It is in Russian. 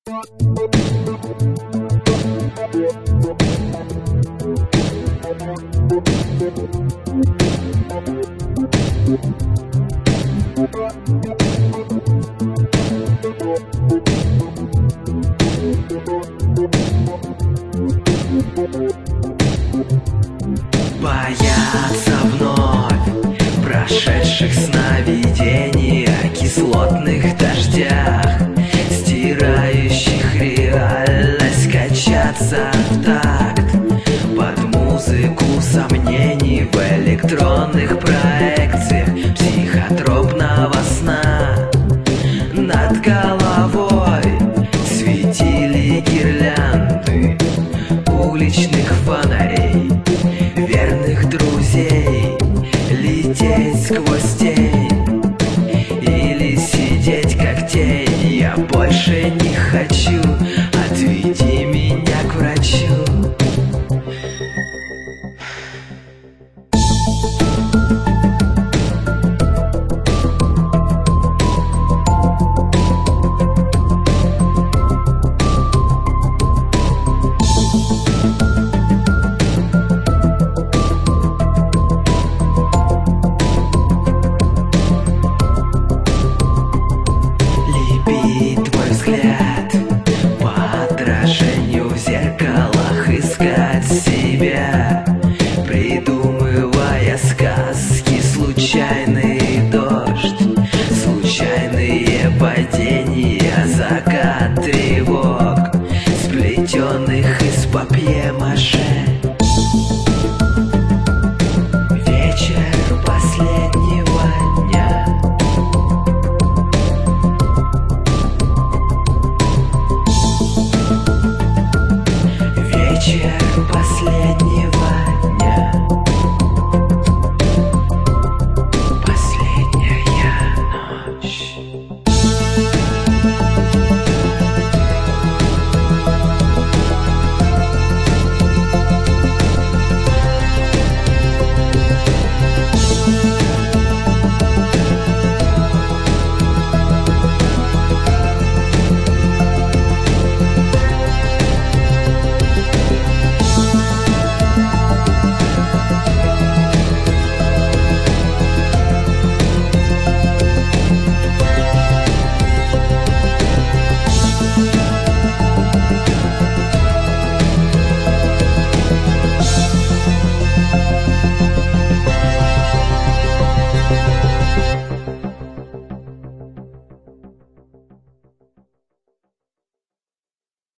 Боятся вновь прошедших сновидений о кислотных дождях, стирающих реальность, качаться в такт под музыку сомнений в электронных проекциях психотропного сна. Над головой светили гирлянды уличных фонарей, верных друзей, лететь сквозь тень или сидеть как тень. Я больше не хочу, отведи меня к врачу. Твой взгляд по отражению в зеркалах, искать себя, придумывая сказки. Случайный дождь, случайные падения, закат.